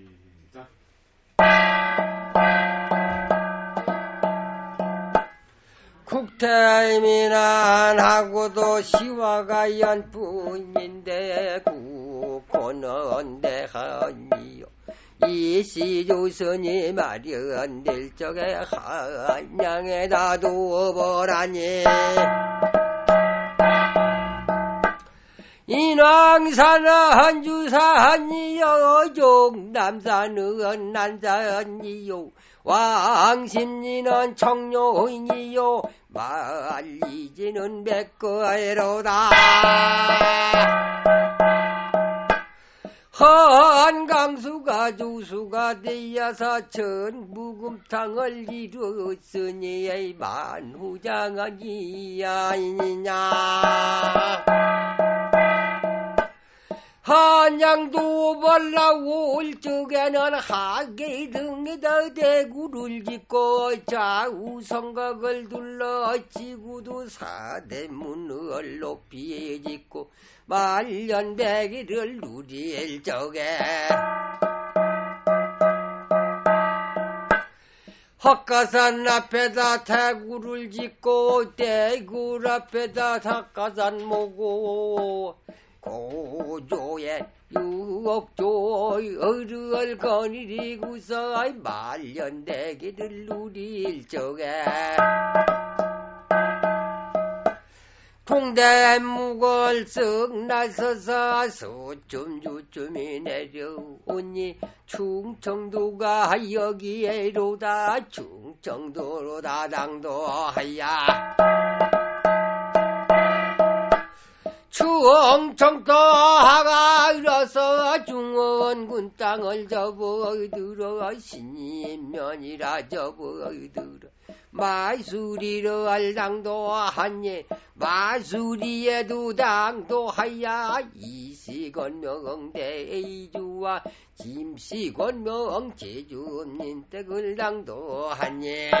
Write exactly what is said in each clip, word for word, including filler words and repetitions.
시작. 국태민안하고도 시화가 연뿐인데 국호는 대한이요 이시조선이 마련될 적에 한양에다 두어보라니 인왕산은 한주산이요 종남산은 난산이요 왕십리는 청룡이요 말리지는 백거에로다 한강수가 주수가 되어서 전무금탕을 이루었으니 만후장하니 아니냐 한양도 벌나올 적에는 하계 등에다 대구를 짓고 좌우성각을 둘러 지구도 사대문을 높이 짓고 말년백일을 누릴 적에 헛가산 앞에다 대구를 짓고 대구 앞에다 헛가산 모고 고조의 유옥조의 어르얼 거니리고서 말년대기를 누릴 적에 통대묵을 쓱 나서서 서쯤주쯤이 내려오니 충청도가 여기에로다 충청도로다 당도하야 충청도하가 일어서 중원군 땅을 접어들어 신임면이라 접어들어 마수리로 할 당도하니 마수리에도 당도하야 이시건명 대주와 김시건명 제주민 댁을 당도하니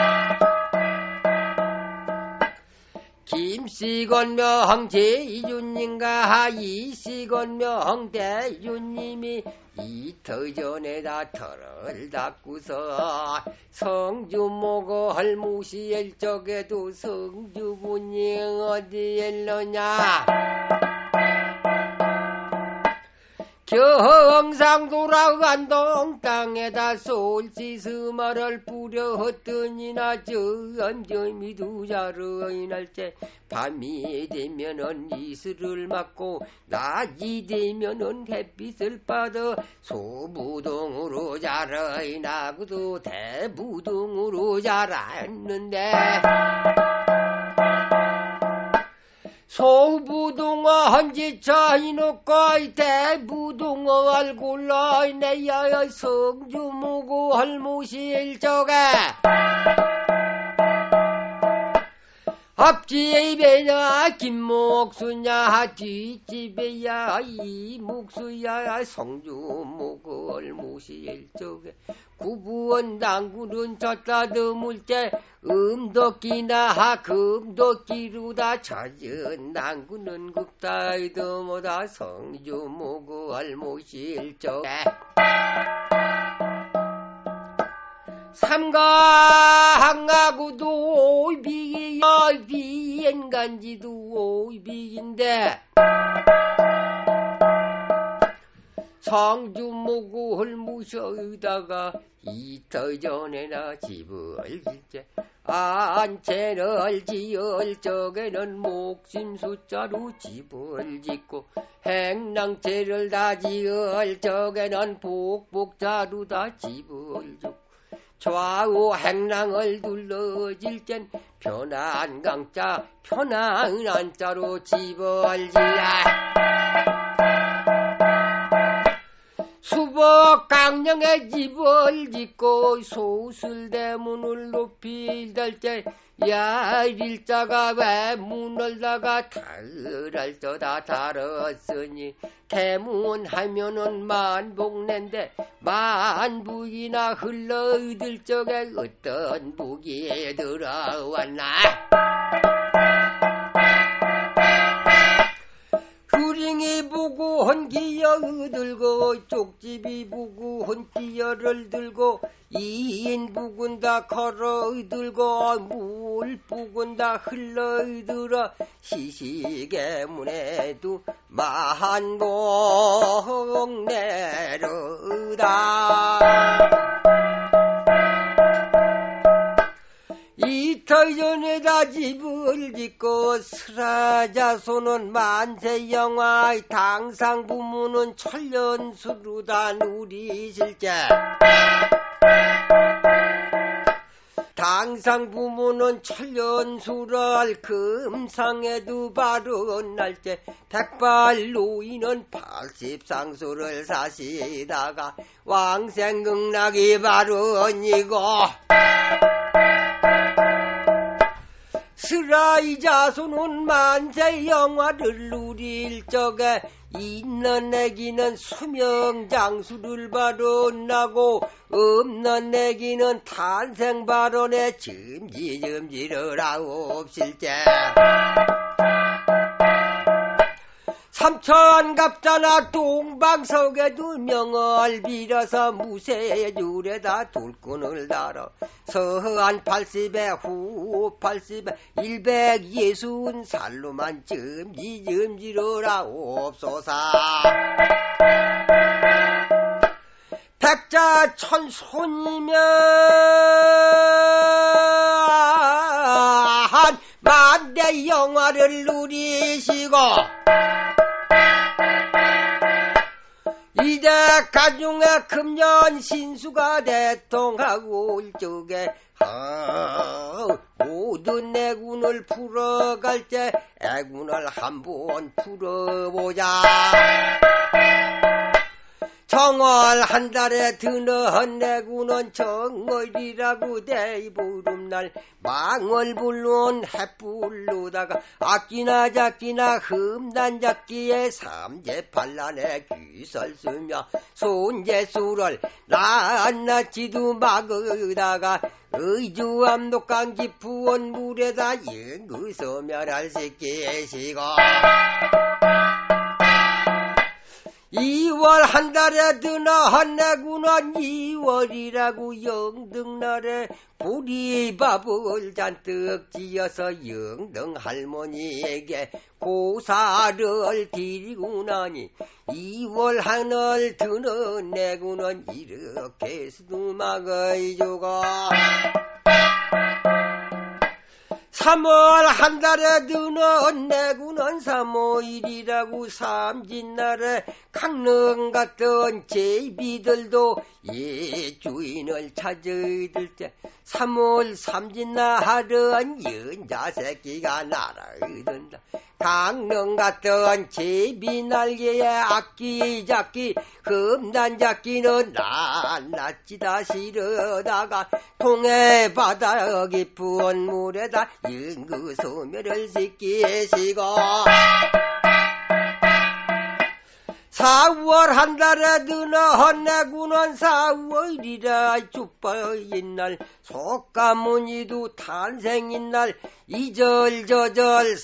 김씨건명 제이주님과 이씨건명 대주님이 이터 전에다 털을 닦고서 성주모고 헐무시엘 적에도 성주분이 어디엘러냐 경상 돌아간 동땅에다 솔시스마를 뿌려헛더니나 저암점이 두자르 이날째 밤이 되면은 이슬을 맞고 낮이 되면은 햇빛을 받아 소부동으로 자라 이나고도 대부동으로 자랐는데 소부동어 한지차 이놓고 대부동어 알골라 내야 성주무고 헐무실 적에 앞집에 입에야 김목수냐 뒷집에야 이목수야 성주무고 헐무실 적에 구부원 당구는 쳤다 드물 때 음도끼나 금도끼루다 찾은 당구는 극다이도 뭐다 성주무고 헐무실 적에 삼가항하고도 오이비기야 비엔간지도 오이비긴데 성주무고 헐무셔다가 이터 전에나 집을 짓제 안채를 지을 적에는 목심 숫자로 집을 짓고 행랑채를 다 지을 적에는 복복자로 다 집을 짓고 좌우 행랑을 둘러질 땐 편한 강자 편한 안자로 집을 지야 수복 강령에 집을 짓고 소술대문을 높이 달 때 야일자가 왜 문을 닫아 달을 떠다 달았으니 개문하면은 만복낸데 만북이나 흘러들 적에 어떤 북이 들어왔나 수링이 보고 헌기여 들고 쪽집이 보고 헌기여를 들고 이인 부군 다 걸어 들고 물 부군 다 흘러 들어 시시계문에도 만복 내르다. 이틀 전에다 집을 짓고 스라자손은 만세영화 당상부모는 천년수루다 누리실제. 당상부모는 천년수랄 금상에도 바른 날째 백발 노인은 팔십상수를 사시다가 왕생극락이 바른이고 스라이 자손은 만세 영화를 누릴 적에 있는 애기는 수명장수를 발언하고 없는 애기는 탄생 발언에 점지점지를 하옵실제. 삼천갑자나 동방석에도 명을 빌어서 무쇠줄에다 돌꾼을 달아 서한 팔십에 후 팔십에 일백예순 살로만 점지점지를 하옵소서. 백자천손이면 만대 영화를 누리시고 이제 가중에 금년 신수가 대통하고 올 적에 아, 모든 애군을 풀어갈 때 애군을 한번 풀어보자. 정월 한 달에 드는 애군은 정월이라고 대보름날 망을 불러온 햇불로다가 악기나 작기나 흠단작기에 삼재팔란에 귀설 쓰며 손재수를 낱낱이도 막으다가 의주암독강 깊은 물에다 영구소멸할 시키시고 이월 한 달에 드나 한내구는 이월이라고 영등날에 보리밥을 잔뜩 지어서 영등 할머니에게 고사를 드리고 나니 이월 한월 드는 내구는 이렇게 수막의 조가 삼월 한 달에 드는 내구는 삼오일이라고 삼진날에 강릉 갔던 제비들도 예 주인을 찾아들 때 삼월 삼진날은 연자 새끼가 날아든다. 강릉 갔던 제비 날개에 악기 잡기 흠단 잡기는 낱낱이다 실어다가 통해 바다 깊은 물에다 영구소멸을 시키시고 사월 한 달에 드나 헌내구는 사월이라 쭈빠인 날 속가문이도 탄생인 날 이절저절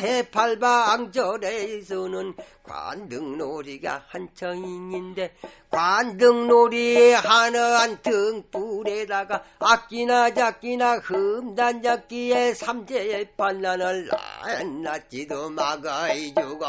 사해팔방절에서는 관등놀이가 한창인데 관등놀이 하나한 등불에다가 악기나 작기나 흠단작기에 삼재팔란을 낱낱이도 막아주고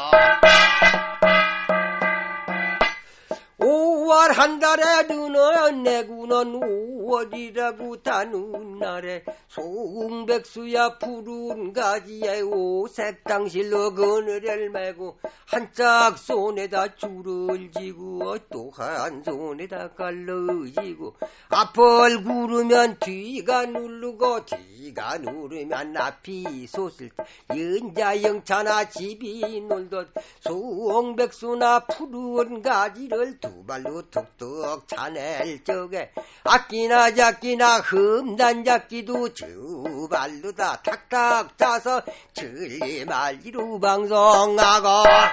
오월 한 달에 드는 내구는 오월이라고 다는 날에 송백수야 푸른 가지에 오색 당실로 그늘을 메고 한짝 손에다 줄을 지고 또 한 손에다 깔러 지고 앞을 구르면 뒤가 누르고 뒤가 누르면 앞이 솟을 때 연자 영차나 집이 놀듯 송백수나 푸른 가지를 두 발로 툭툭 차낼 적에 악기나 작기나 흠단 작기도 두 발로 다 탁탁 짜서 천리말리로 방송하고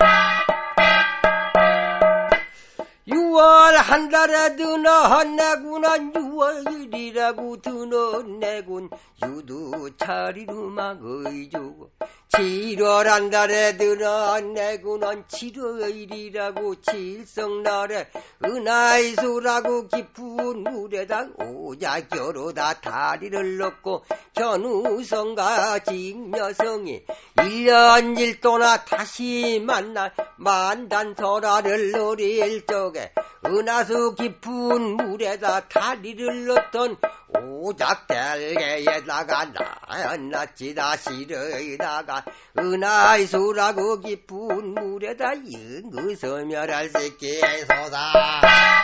유월 한 달에 드는 내군은 유월이라고 드는 내군 유두 차리로 막의주고 칠월한 달에 드러내고는 칠월일이라고 칠성날에 은하이수라고 깊은 물에다 오작교로다 다리를 넣고 견우성과 직녀성이 일년 일도나 다시 만나 만단설화를 노릴 적에 은하수 깊은 물에다 다리를 넣던 오작달개에다가 낱낱이다 실어다가 은하이수라고 깊은 물에다 영구소멸할 새끼소사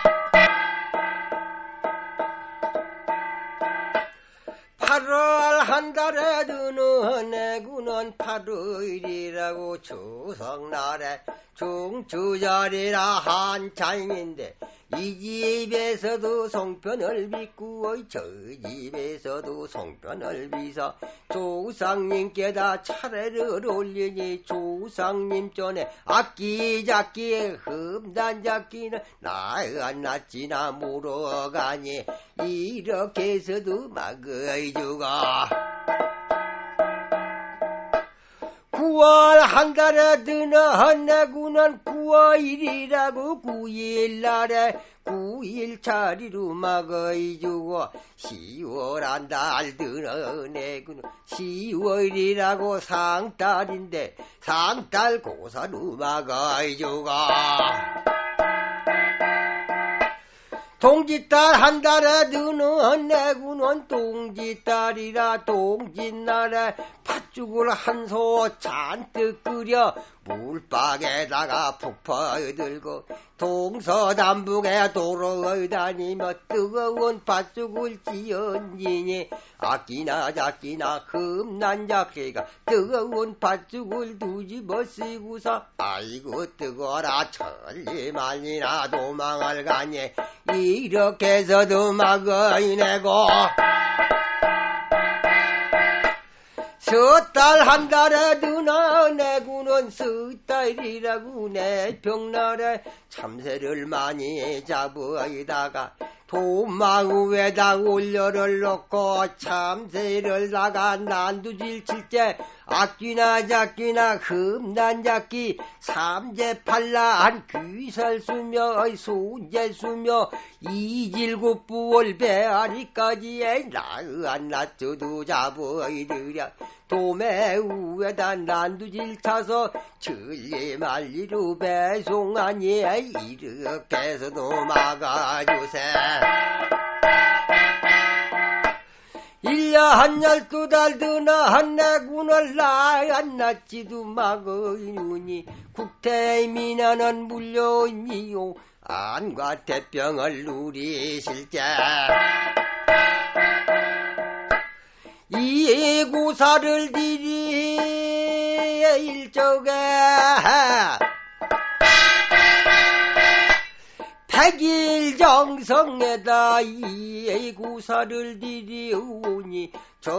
팔월 한 달에 드는 해구는 팔월이라고 추석날에 중추절이라 한창인데 이 집에서도 송편을 빚고 저 집에서도 송편을 빚어 조상님께다 차례를 올리니 조상님 전에 악기잡기에 흠단잡기는 나안났지나 모르가니 이렇게 해서도 막의 주고 구월 한 달에 드는 내구는 구월일이라고 구일날에 구일차리로 막의 주고 시월 한 달 드는 내구는 시월이라고 상달인데 상달 고사로 막의 주고 동짓달 한 달에 드는 내구는 동짓달이라 동짓날에 팥죽을 한 소 잔뜩 끓여 물박에다가 푹 퍼들고 동서남북에 도로를 다니며 뜨거운 팥죽을 지언지니 아끼나 작기나 흠난 작기가 뜨거운 팥죽을 두집어 쓰고서 아이고 뜨거라 천리만이나 도망을 가니 이렇게 해서도 막의 내고 서달 한 달에 드나 내구는 서달이라고 내평날에 참새를 많이 잡아이다가 도망 위에다 올려를 놓고 참새를 나가 난두질 칠때 악기나 작기나 흠난 작기 삼재팔라한 귀설수며 손재수며 이질구부월 배아리까지에 나의한 낫주도 잡아이드랴 도매 위에다 난두질 차서 천리만리로 배송하니 이렇게 해서도 막아주세 일년 한 열두 달 드나 한 내군을 나안 낳지도 막의 눈이 국태의 미나는 물려니요 안과 태병을 누리실 때 이 고사를 들이 일적에 백일 정성에다 이 고사를 들이오니 저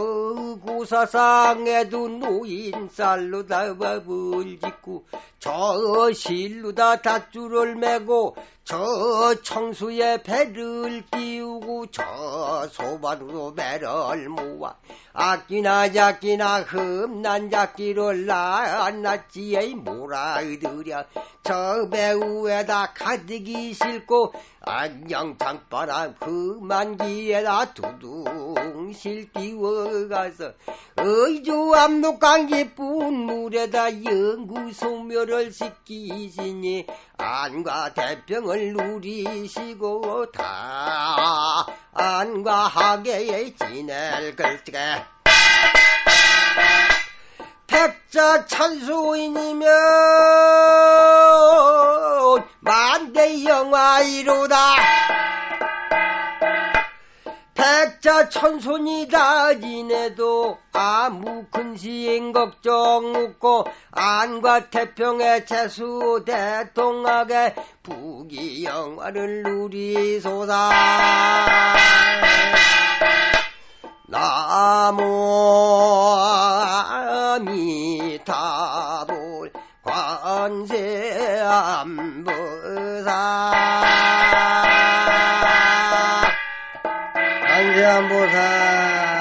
고사상에도 노인살로다 밥을 짓고 저 실로다 닷줄을 메고 저 청수에 배를 띄우고 저 소바로 배를 모아 아끼나 작기나 흠난 작기를 낱낱이에 몰아들여 저 배우에다 가득이 싣고 안녕 장바람 험한 길에다 두둥실 띄워가서 의주 압록강 깊은 물에다 영구소멸을 시키시니 안과 태평을 누리시고 다 안과 하계에 지낼 걸게 백자 찬수인이면 만대 영화이로다 백자 천손이다 지내도 아무 큰 시행 걱정 없고 안과 태평의 재수 대통하게 부귀 영화를 누리소사 나무 아미타불 관세음보살 관세음보살